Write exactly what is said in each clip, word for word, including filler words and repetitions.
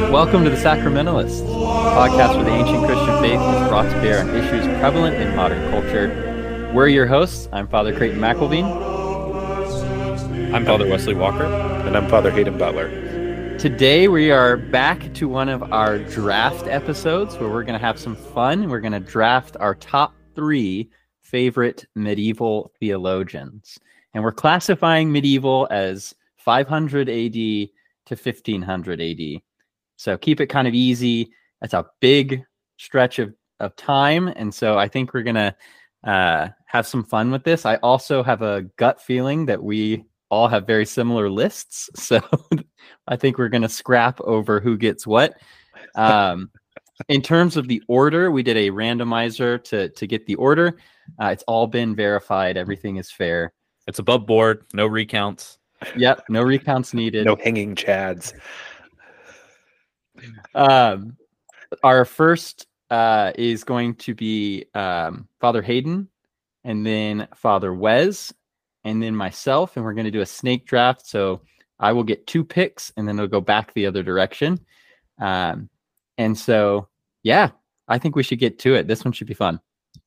Welcome to the Sacramentalists, a podcast where the ancient Christian faith is brought to bear on issues prevalent in modern culture. We're your hosts. I'm Father Creighton McElveen. I'm Father Wesley Walker. And I'm Father Hayden Butler. Today we are back to one of our draft episodes where we're going to have some fun. We're going to draft our top three favorite medieval theologians. And we're classifying medieval as five hundred A D to fifteen hundred A D. So keep it kind of easy. That's a big stretch of, of time. And so I think we're going to uh, have some fun with this. I also have a gut feeling that we all have very similar lists. So I think we're going to scrap over who gets what. Um, in terms of the order, we did a randomizer to, to get the order. Uh, it's all been verified. Everything is fair. It's above board. No recounts. Yep. No recounts needed. No hanging chads. Um, our first uh, is going to be um, Father Hayden, and then Father Wes, and then myself, and we're going to do a snake draft. So I will get two picks, and then it'll go back the other direction. Um, and so, yeah, I think we should get to it. This one should be fun. All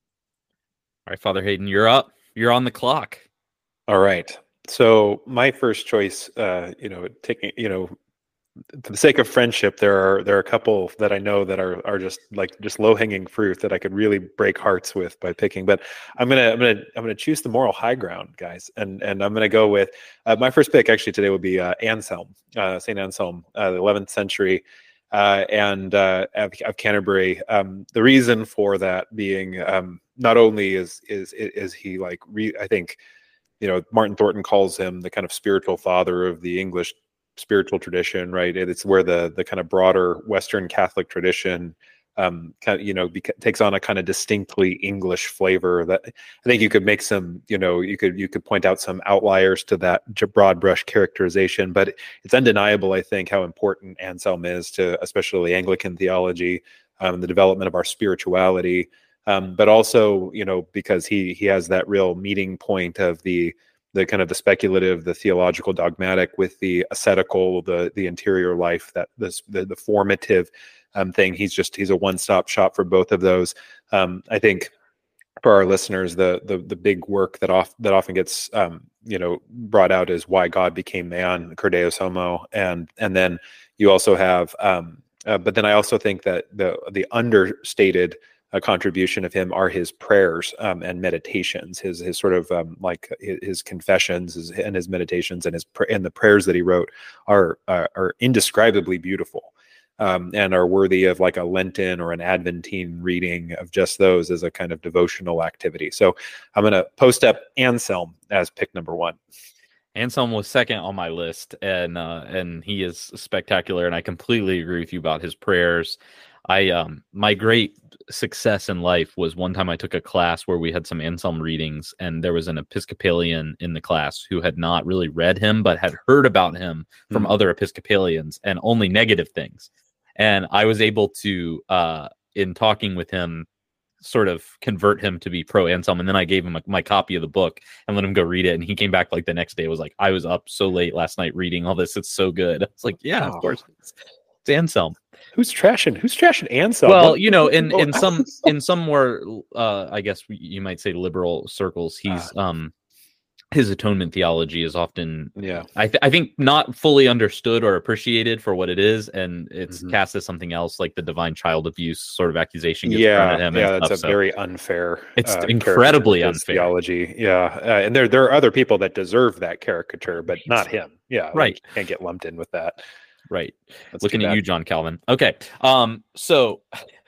right, Father Hayden, you're up. You're on the clock. All right. So my first choice, uh, you know, taking, you know, for the sake of friendship, there are there are a couple that I know that are are just like just low hanging fruit that I could really break hearts with by picking. But I'm gonna I'm gonna I'm gonna choose the moral high ground, guys, and and I'm gonna go with uh, my first pick. Actually, today would be uh, Anselm, uh, Saint Anselm, uh, the eleventh century, uh, and uh, of, of Canterbury. Um, the reason for that being um, not only is is is he like re- I think, you know, Martin Thornton calls him the kind of spiritual father of the English spiritual tradition, right? It's where the the kind of broader Western Catholic tradition, um, kind of, you know, beca- takes on a kind of distinctly English flavor. That I think you could make some, you know, you could you could point out some outliers to that broad brush characterization, but it's undeniable, I think, how important Anselm is to especially Anglican theology, um, the development of our spirituality, um, but also, you know, because he he has that real meeting point of the the kind of the speculative, the theological dogmatic with the ascetical, the the interior life, that this the, the formative um, thing. He's just he's a one-stop shop for both of those. Um, I think for our listeners, the the the big work that off that often gets um, you know brought out is Why God Became Man, Cur Deus Homo, and and then you also have, um, uh, but then I also think that the the understated a contribution of him are his prayers um, and meditations, his his sort of um, like his, his confessions his, and his meditations and his and the prayers that he wrote are are, are indescribably beautiful, um, and are worthy of like a Lenten or an Adventine reading of just those as a kind of devotional activity. So I'm going to post up Anselm as pick number one. Anselm was second on my list, and uh, and he is spectacular. And I completely agree with you about his prayers. I um my great success in life was one time I took a class where we had some Anselm readings, and there was an Episcopalian in the class who had not really read him but had heard about him from mm. other Episcopalians and only negative things. And I was able to uh in talking with him sort of convert him to be pro Anselm, and then I gave him a, my copy of the book and let him go read it, and he came back like the next day, was like, I was up so late last night reading all this, it's so good. It's like, yeah, oh. Of course it's, it's Anselm. Who's trashing? Who's trashing Anselm? Well, you know, in, in some in some more, uh, I guess you might say liberal circles, he's um his atonement theology is often, yeah, I th- I think not fully understood or appreciated for what it is, and it's mm-hmm. cast as something else, like the divine child abuse sort of accusation gets yeah, thrown at him. Yeah, and that's stuff, a so very unfair. It's uh, incredibly unfair theology. Yeah, uh, and there there are other people that deserve that caricature, but not him. Yeah, right. Like, can't get lumped in with that. Right. Let's Looking at you, John Calvin. Okay. Um, so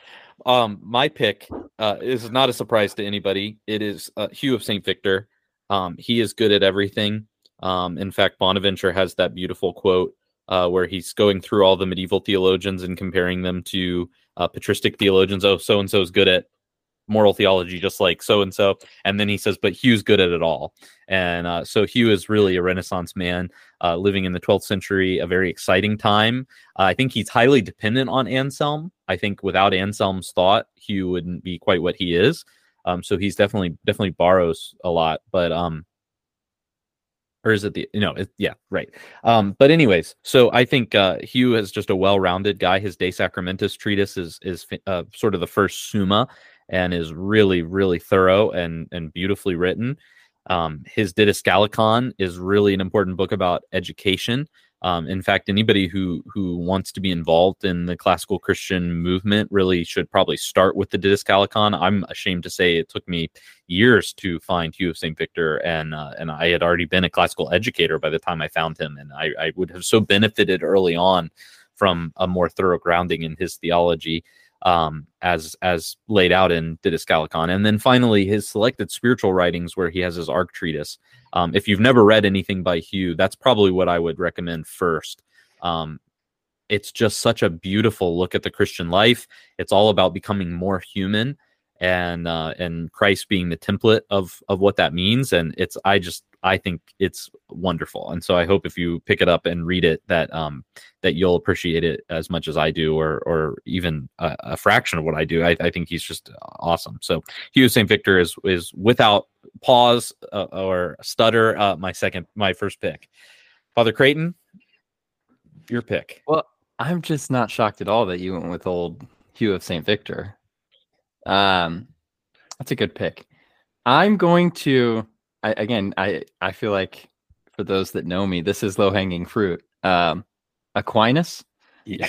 um, my pick uh, is not a surprise to anybody. It is uh, Hugh of Saint Victor. Um, he is good at everything. Um, in fact, Bonaventure has that beautiful quote uh, where he's going through all the medieval theologians and comparing them to uh, patristic theologians. Oh, so-and-so is good at moral theology, just like so-and-so. And then he says, but Hugh's good at it all. And uh, so Hugh is really a Renaissance man uh, living in the twelfth century, a very exciting time. Uh, I think he's highly dependent on Anselm. I think without Anselm's thought, Hugh wouldn't be quite what he is. Um, so he's definitely, definitely borrows a lot, but um, or is it the no it, yeah right um but anyways, so I think uh Hugh is just a well-rounded guy. His De Sacramentis treatise is is uh, sort of the first Summa, and is really really thorough and and beautifully written. Um his Didascalicon is really an important book about education. Um, in fact, anybody who who wants to be involved in the classical Christian movement really should probably start with the Didascalicon. I'm ashamed to say it took me years to find Hugh of Saint Victor, and uh, and I had already been a classical educator by the time I found him, and I, I would have so benefited early on from a more thorough grounding in his theology, um, as as laid out in Didascalicon. And then finally, his selected spiritual writings, where he has his Ark treatise. Um, if you've never read anything by Hugh, that's probably what I would recommend first. Um, it's just such a beautiful look at the Christian life. It's all about becoming more human, and uh, and Christ being the template of of what that means. And it's I just I think it's wonderful. And so I hope if you pick it up and read it, that um that you'll appreciate it as much as I do, or or even a, a fraction of what I do. I, I think he's just awesome. So Hugh of Saint Victor is is without pause uh, or stutter uh, my second my first pick. Father Creighton, your pick. Well, I'm just not shocked at all that you went with old Hugh of Saint Victor. Um, that's a good pick. I'm going to, I, again, I, I feel like for those that know me, this is low-hanging fruit. Um, Aquinas. Yeah.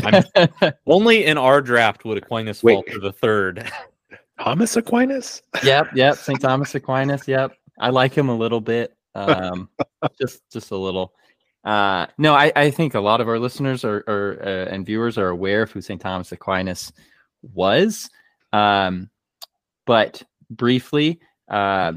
Only in our draft would Aquinas Wait. fall to the third. Thomas Aquinas? Yep, yep. Saint Thomas Aquinas. Yep, I like him a little bit, um, just just a little. Uh, no, I, I think a lot of our listeners are, are uh, and viewers are aware of who Saint Thomas Aquinas was. Um, but briefly, uh,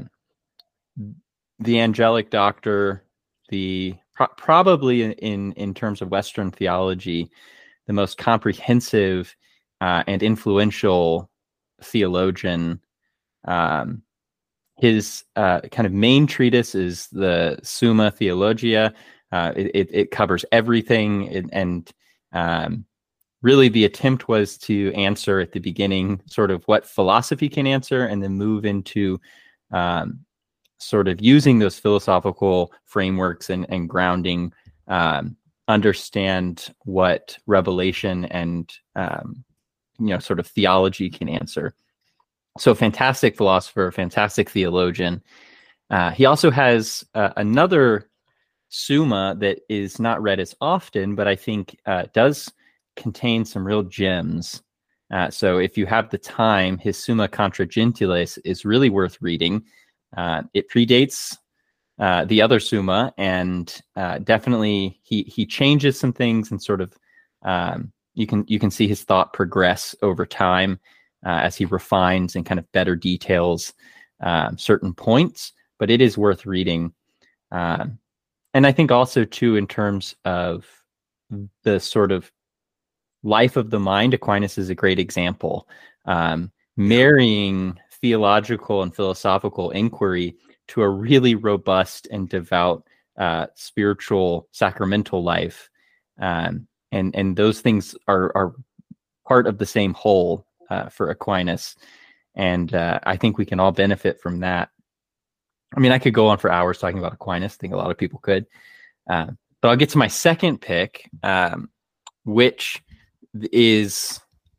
the angelic doctor, the pro- probably in in terms of Western theology, the most comprehensive uh, and influential theologian. Um, his uh, kind of main treatise is the Summa Theologia. Uh, it, it, it covers everything, and, and um, really the attempt was to answer at the beginning sort of what philosophy can answer, and then move into um, sort of using those philosophical frameworks and, and grounding, um, understand what revelation and um, you know, sort of theology can answer. So fantastic philosopher, fantastic theologian. Uh, he also has uh, another Summa that is not read as often, but I think uh, does contain some real gems. Uh, so if you have the time, his Summa Contra Gentiles is really worth reading. Uh, it predates uh, the other Summa, and uh, definitely he he changes some things, and sort of um, you can you can see his thought progress over time uh, as he refines and kind of better details um, certain points. But it is worth reading. Um, And I think also, too, in terms of the sort of life of the mind, Aquinas is a great example. Um, marrying theological and philosophical inquiry to a really robust and devout uh, spiritual sacramental life. Um, and, and those things are, are part of the same whole uh, for Aquinas. And uh, I think we can all benefit from that. I mean, I could go on for hours talking about Aquinas. I think a lot of people could. Uh, but I'll get to my second pick, um, which is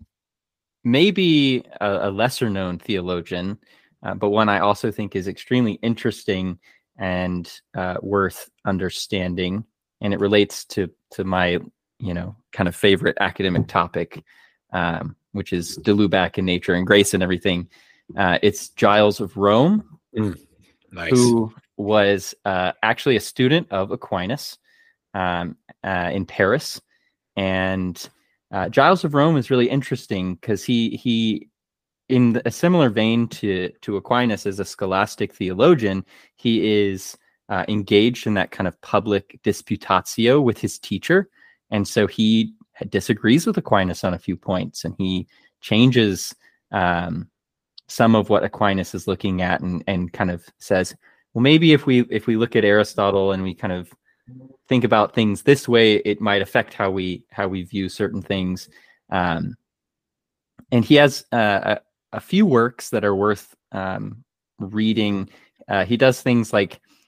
maybe a, a lesser-known theologian, uh, but one I also think is extremely interesting and uh, worth understanding. And it relates to to my, you know, kind of favorite academic topic, um, which is de Lubac and nature and grace and everything. Uh, it's Giles of Rome. Mm. Nice. Who was uh, actually a student of Aquinas um, uh, in Paris. And uh, Giles of Rome is really interesting because he, he in a similar vein to, to Aquinas as a scholastic theologian, he is uh, engaged in that kind of public disputatio with his teacher. And so he disagrees with Aquinas on a few points, and he changes um, some of what Aquinas is looking at, and, and kind of says, well, maybe if we if we look at Aristotle and we kind of think about things this way, it might affect how we how we view certain things. Um, and he has uh, a, a few works that are worth um, reading. Uh, he does things like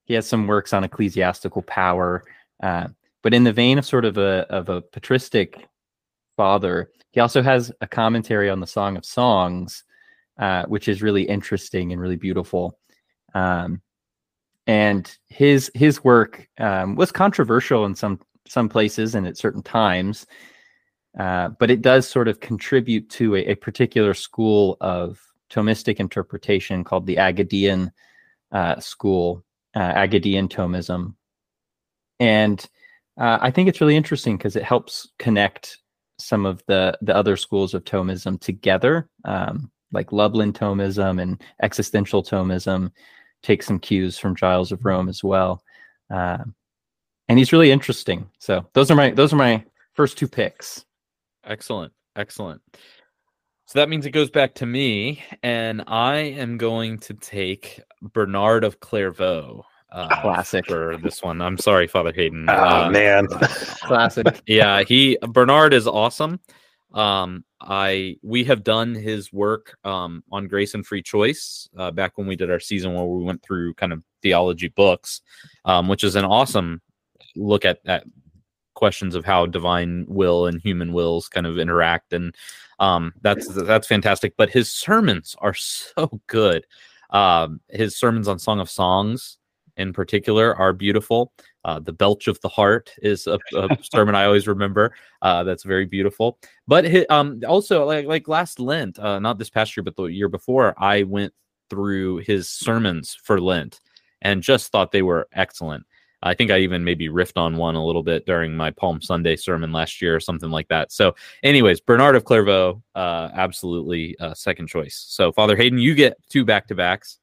he has some works on ecclesiastical power, uh, but in the vein of sort of a of a patristic father, he also has a commentary on the Song of Songs, uh, which is really interesting and really beautiful. Um, and his his work um, was controversial in some some places and at certain times, uh, but it does sort of contribute to a, a particular school of Thomistic interpretation called the Agadean uh, school, uh, Agadean Thomism. And uh, I think it's really interesting because it helps connect some of the, the other schools of Thomism together, um, like Lublin Thomism and existential Thomism, take some cues from Giles of Rome as well. Uh, and he's really interesting. So those are my those are my first two picks. Excellent. Excellent. So that means it goes back to me, and I am going to take Bernard of Clairvaux. Uh, Classic for this one. I'm sorry, Father Hayden. Oh uh, man, classic. Yeah, he Bernard is awesome. Um, I we have done his work um, on Grace and Free Choice uh, back when we did our season where we went through kind of theology books, um, which is an awesome look at at questions of how divine will and human wills kind of interact, and um, that's that's fantastic. But his sermons are so good. Um, his sermons on Song of Songs, in particular, are beautiful. Uh, the Belch of the Heart is a, a sermon I always remember. Uh, that's very beautiful. But his, um, also, like like last Lent, uh, not this past year, but the year before, I went through his sermons for Lent and just thought they were excellent. I think I even maybe riffed on one a little bit during my Palm Sunday sermon last year or something like that. So anyways, Bernard of Clairvaux, uh, absolutely uh, second choice. So Father Hayden, you get two back-to-backs.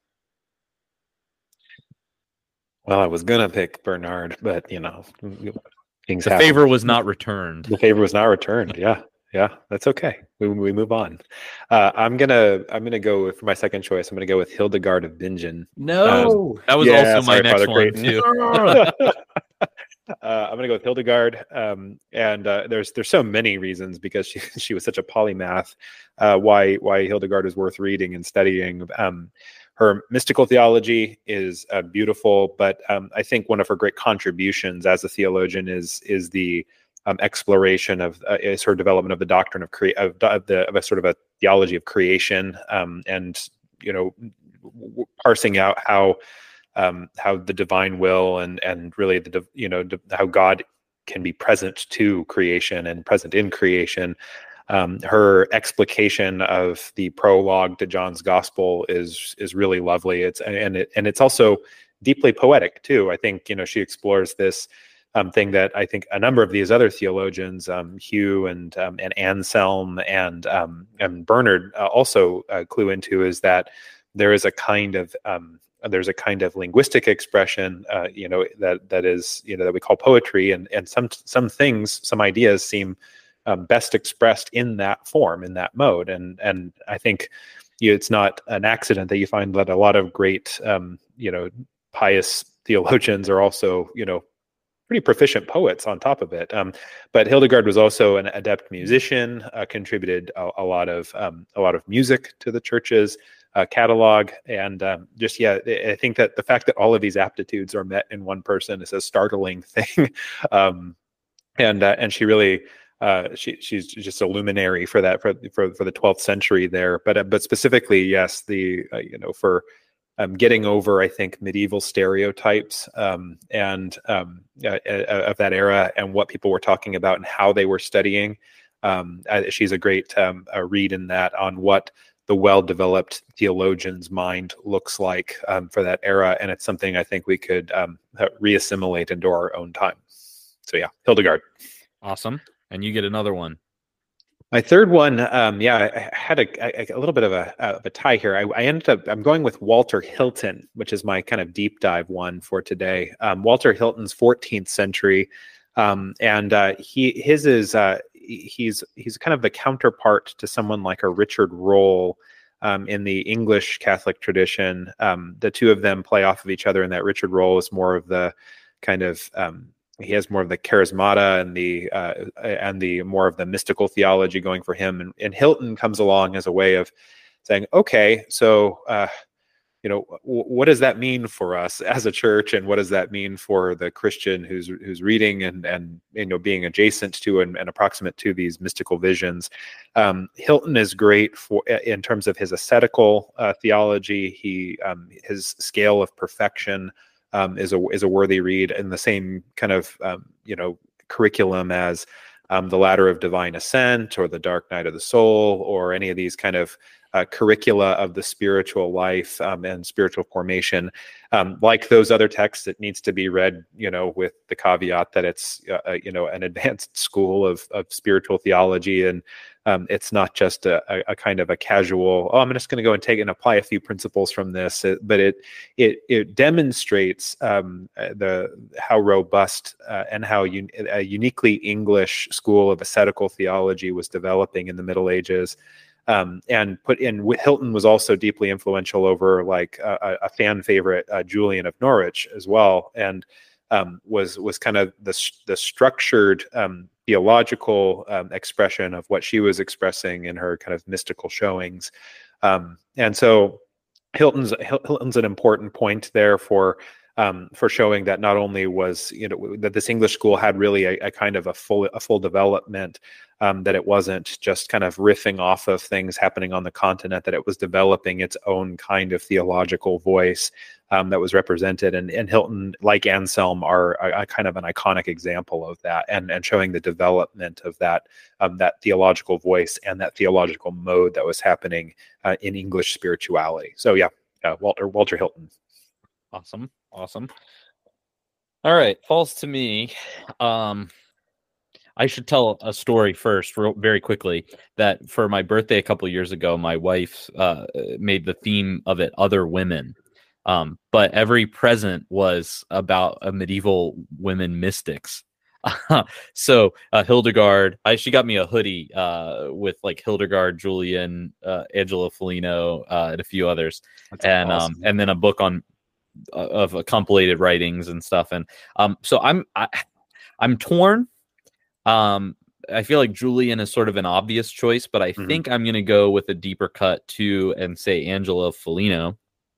well, I was gonna pick Bernard, but you know, things The happen. favor was not returned. The favor was not returned. Yeah, yeah, that's okay. We we move on. Uh, I'm gonna I'm gonna go with, for my second choice. I'm gonna go with Hildegard of Bingen. No. That was Yeah, also my sorry, next Father one, Creighton. too. Uh, I'm gonna go with Hildegard, um, and uh, there's there's so many reasons because she she was such a polymath. Uh, why why Hildegard is worth reading and studying. Um, her mystical theology is uh, beautiful, but um, I think one of her great contributions as a theologian is is the um, exploration of uh, is her development of the doctrine of cre- of, of the of a sort of a theology of creation, um, and you know, w- parsing out how. Um, how the divine will and and really the div- you know div- how God can be present to creation and present in creation. Um, her explication of the prologue to John's Gospel is is really lovely. It's and it and it's also deeply poetic too. I think you know she explores this um, thing that I think a number of these other theologians, um, Hugh and um, and Anselm and um, and Bernard uh, also uh, clue into, is that there is a kind of um, there's a kind of linguistic expression, uh, you know, that that is, you know, that we call poetry, and and some some things, some ideas seem um, best expressed in that form, in that mode, and and I think you know, it's not an accident that you find that a lot of great, um, you know, pious theologians are also, you know, pretty proficient poets on top of it. Um, but Hildegard was also an adept musician, uh, contributed a, a lot of um, a lot of music to the church's uh, catalog, and um, just yeah, I think that the fact that all of these aptitudes are met in one person is a startling thing. um, and uh, and she really uh, she she's just a luminary for that for for, for the twelfth century there. But uh, but specifically, yes, the uh, you know for Um, getting over, I think, medieval stereotypes um, and um, uh, uh, of that era and what people were talking about and how they were studying. Um, uh, she's a great um, a read in that on what the well-developed theologian's mind looks like um, for that era, and it's something I think we could um, reassimilate into our own time. So yeah, Hildegard. Awesome. And you get another one. My third one, um, yeah, I, I had a, a, a little bit of a, of a tie here. I, I ended up, I'm going with Walter Hilton, which is my kind of deep dive one for today. Um, Walter Hilton's fourteenth century, um, and uh, he his is uh, he's he's kind of the counterpart to someone like a Richard Rolle um, in the English Catholic tradition. Um, the two of them play off of each other, and that Richard Rolle is more of the kind of um, he has more of the charismata and the uh, and the more of the mystical theology going for him, and, and Hilton comes along as a way of saying, okay, so uh, you know, w- what does that mean for us as a church, and what does that mean for the Christian who's who's reading and and you know being adjacent to and, and approximate to these mystical visions? Um, Hilton is great for in terms of his ascetical uh, theology. He um, his scale of perfection um, is a is a worthy read in the same kind of um, you know curriculum as um, the Ladder of Divine Ascent or the Dark Night of the Soul or any of these kind of Uh, curricula of the spiritual life um, and spiritual formation. Um, like those other texts, it needs to be read, you know, with the caveat that it's, uh, you know, an advanced school of, of spiritual theology, and um, it's not just a, a, a kind of a casual, oh, I'm just going to go and take and apply a few principles from this. It, but it it it demonstrates um, the how robust uh, and how un- a uniquely English school of ascetical theology was developing in the Middle Ages. Um, and put in Hilton was also deeply influential over like a, a fan favorite, uh, Julian of Norwich as well, and um, was was kind of the the structured um, theological um, expression of what she was expressing in her kind of mystical showings. Um, and so Hilton's Hilton's an important point there for um, for showing that not only was you know that this English school had really a, a kind of a full a full development. Um, that it wasn't just kind of riffing off of things happening on the continent, that it was developing its own kind of theological voice um, that was represented. And, and Hilton, like Anselm, are a, a kind of an iconic example of that, and, and showing the development of that um, that theological voice and that theological mode that was happening uh, in English spirituality. So yeah, uh, Walter Walter Hilton. Awesome, awesome. All right, falls to me. Um, I should tell a story first, real, very quickly, that for my birthday a couple years ago, my wife uh, made the theme of it other women. Um, but every present was about a medieval women mystics. so uh, Hildegard, I, she got me a hoodie uh, with like Hildegard, Julian, uh, Angela Foligno, uh, and a few others. That's and awesome. um, and then a book on uh, of uh, compilated writings and stuff. And um, so I'm I, I'm torn. Um, I feel like Julian is sort of an obvious choice, but I mm-hmm. think I'm going to go with a deeper cut too and say Angela Foligno,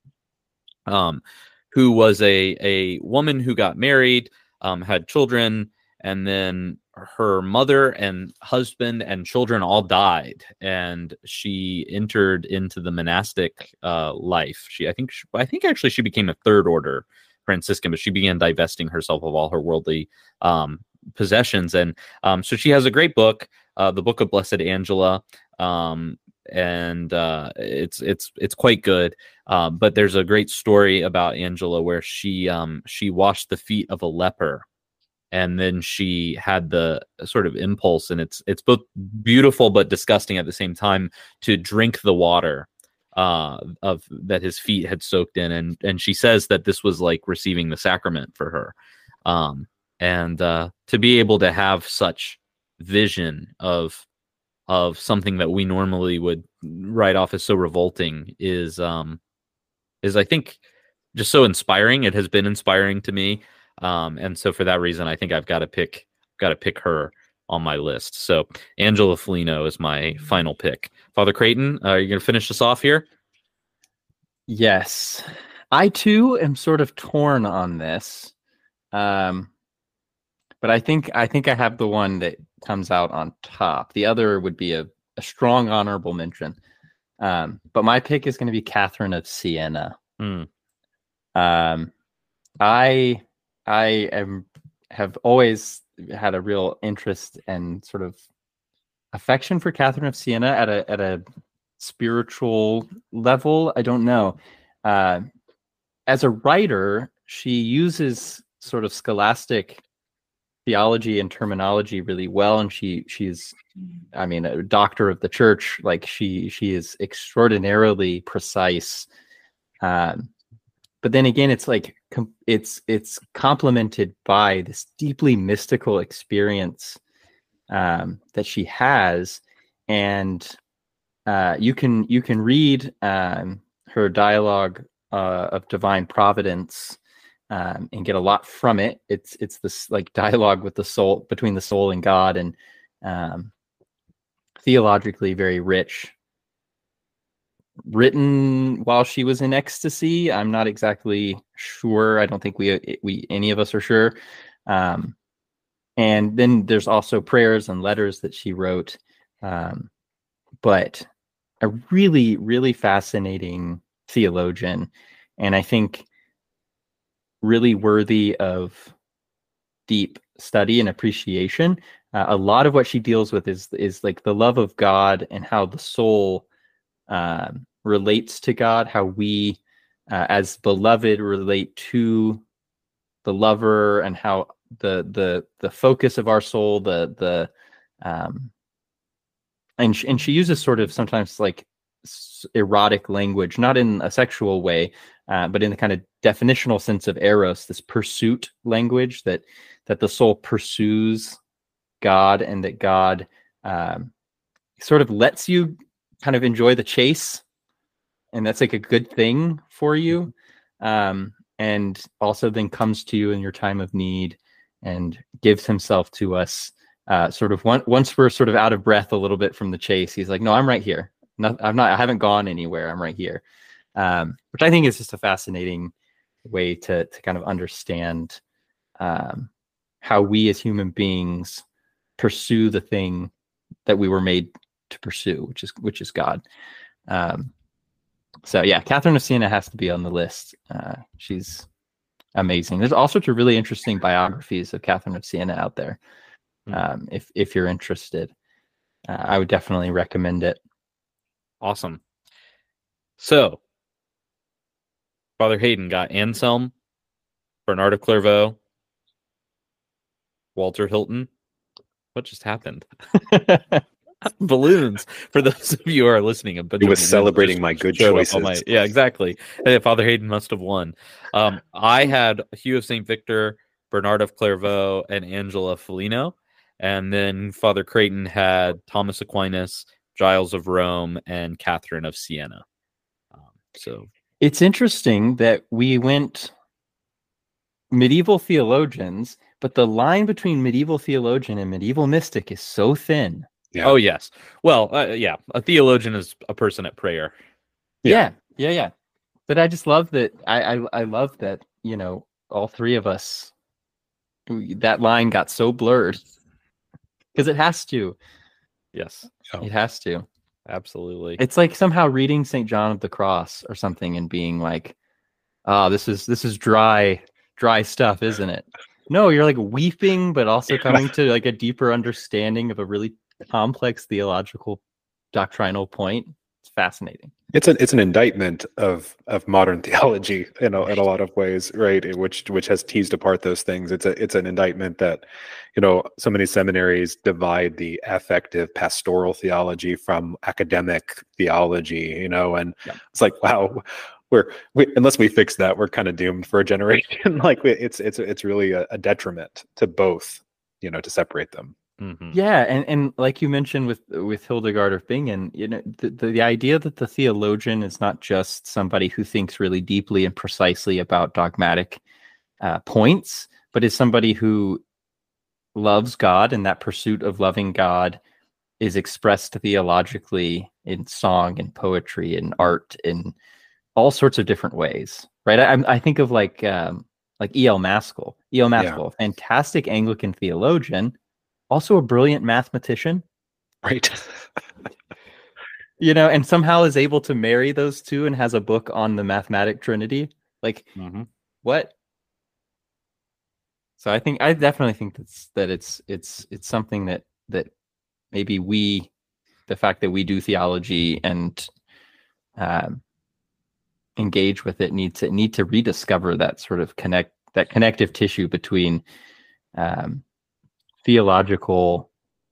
um, who was a, a woman who got married, um, had children, and then her mother and husband and children all died, and she entered into the monastic uh, life. She, I think, she, I think actually she became a third order Franciscan, but she began divesting herself of all her worldly um, possessions. And um, so she has a great book, uh, the Book of Blessed Angela, um, and uh, it's it's it's quite good. Uh, but there's a great story about Angela where she um, she washed the feet of a leper, and then she had the sort of impulse, and it's it's both beautiful but disgusting at the same time, to drink the water uh, of that his feet had soaked in, and and she says that this was like receiving the sacrament for her. Um, And uh, to be able to have such vision of of something that we normally would write off as so revolting is, um, is I think, just so inspiring. It has been inspiring to me, um, and so for that reason, I think I've got to pick got to pick her on my list. So Angela Foligno is my final pick. Father Creighton, uh, are you going to finish us off here? Yes, I too am sort of torn on this. Um, But I think I think I have the one that comes out on top. The other would be a, a strong honorable mention. Um, but my pick is going to be Catherine of Siena. Mm. Um, I I am have always had a real interest and sort of affection for Catherine of Siena at a at a spiritual level. I don't know. Uh, as a writer, she uses sort of scholastic theology and terminology really well, and she she's I mean a doctor of the church. Like she she is extraordinarily precise, um but then again it's like com- it's it's complemented by this deeply mystical experience um that she has. And uh you can you can read um her dialogue uh, of divine providence Um, and get a lot from it. It's it's this like dialogue with the soul, between the soul and God, and um, theologically very rich. written while she was in ecstasy. I'm not exactly sure. I don't think we we any of us are sure. Um, and then there's also prayers and letters that she wrote. Um, but a really, really fascinating theologian, and I think really worthy of deep study and appreciation. Uh, a lot of what she deals with is is like the love of God and how the soul um, relates to God, how we uh, as beloved relate to the lover, and how the the the focus of our soul, the the um, and she, and she uses sort of sometimes like erotic language, not in a sexual way, uh, but in the kind of definitional sense of eros, this pursuit language that that the soul pursues God, and that God um, sort of lets you kind of enjoy the chase, and that's like a good thing for you, um, and also then comes to you in your time of need and gives himself to us. Uh, sort of one, once we're sort of out of breath a little bit from the chase, he's like, no, I'm right here. No, I'm not, I haven't gone anywhere. I'm right here. Um, which I think is just a fascinating way to, to kind of understand um, how we as human beings pursue the thing that we were made to pursue, which is, which is God. Um, so yeah, Catherine of Siena has to be on the list. Uh, she's amazing. There's all sorts of really interesting biographies of Catherine of Siena out there. Um, if if you're interested, uh, I would definitely recommend it. Awesome. So, Father Hayden got Anselm, Bernard of Clairvaux, Walter Hilton. What just happened? Balloons. For those of you who are listening, a bunch He was of celebrating my good choices. My, yeah, exactly. Hey, Father Hayden must have won. Um, I had Hugh of Saint Victor, Bernard of Clairvaux, and Angela Foligno. And then Father Creighton had Thomas Aquinas, Giles of Rome, and Catherine of Siena. Um, so it's interesting that we went medieval theologians, but the line between medieval theologian and medieval mystic is so thin. Yeah. Oh, yes. Well, uh, yeah, a theologian is a person at prayer. Yeah, yeah, yeah. yeah. But I just love that. I, I, I love that, you know, all three of us, that line got so blurred. Because it has to. Yes. Oh. It has to. Absolutely. It's like somehow reading Saint John of the Cross or something and being like, oh, this is this is dry, dry stuff, isn't it? No, you're like weeping, but also coming to like a deeper understanding of a really complex theological doctrinal point. It's fascinating. It's an it's an indictment of of modern theology, you know, in a lot of ways, right? Which which has teased apart those things. It's a it's an indictment that, you know, so many seminaries divide the affective pastoral theology from academic theology, you know, and yeah. It's like, wow, we're we, unless we fix that, we're kind of doomed for a generation. Like it's it's it's really a, a detriment to both, you know, to separate them. Mm-hmm. Yeah, and, and like you mentioned with with Hildegard of Bingen, you know, the, the the idea that the theologian is not just somebody who thinks really deeply and precisely about dogmatic uh, points, but is somebody who loves God, and that pursuit of loving God is expressed theologically in song and poetry and art in all sorts of different ways, right? I I think of like um, like E L Maskell, E L Maskell, yeah. Fantastic Anglican theologian. Also a brilliant mathematician. Right. You know, and somehow is able to marry those two and has a book on the mathematic trinity. Like, mm-hmm. What? So I think, I definitely think that's, that it's, it's, it's something that, that maybe we, the fact that we do theology and um, engage with it need to, need to rediscover that sort of connect, that connective tissue between um, theological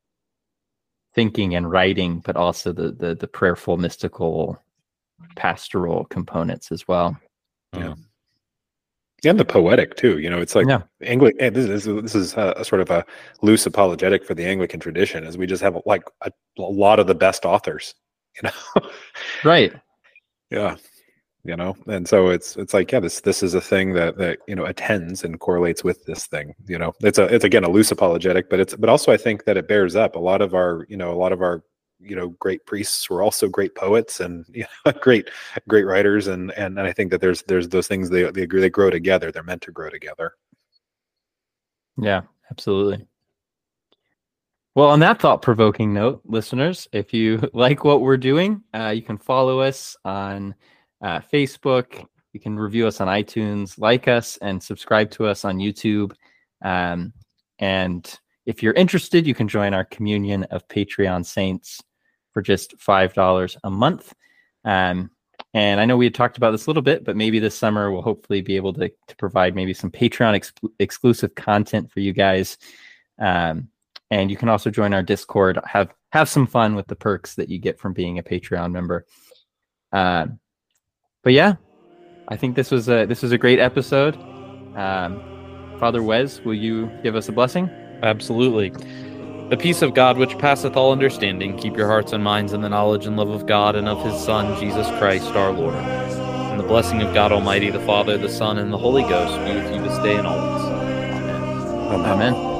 thinking and writing, but also the the the prayerful, mystical, pastoral components as well. Yeah, and the poetic too. You know, it's like yeah. Anglican. This is this is a, a sort of a loose apologetic for the Anglican tradition, as we just have like a, a lot of the best authors. You know, right? Yeah. You know, and so it's it's like, yeah, this this is a thing that that you know attends and correlates with this thing. You know, it's a it's again a loose apologetic, but it's but also I think that it bears up a lot of our you know a lot of our you know, great priests who are also great poets and you know, great great writers, and and and I think that there's there's those things they they they grow together. They're meant to grow together. Yeah, absolutely. Well, on that thought-provoking note, listeners, if you like what we're doing, uh, you can follow us on uh, Facebook. You can review us on iTunes, like us, and subscribe to us on YouTube. Um, and if you're interested, you can join our communion of Patreon saints for just five dollars a month. Um, and I know we had talked about this a little bit, but maybe this summer we'll hopefully be able to, to provide maybe some Patreon ex- exclusive content for you guys. Um, and you can also join our Discord, have have some fun with the perks that you get from being a Patreon member. Um, but yeah, I think this was a this was a great episode. Um, Father Wes, will you give us a blessing? Absolutely. The peace of God, which passeth all understanding, keep your hearts and minds in the knowledge and love of God and of his Son, Jesus Christ our Lord. And the blessing of God Almighty, the Father, the Son, and the Holy Ghost be with you this day and always. Amen. Amen.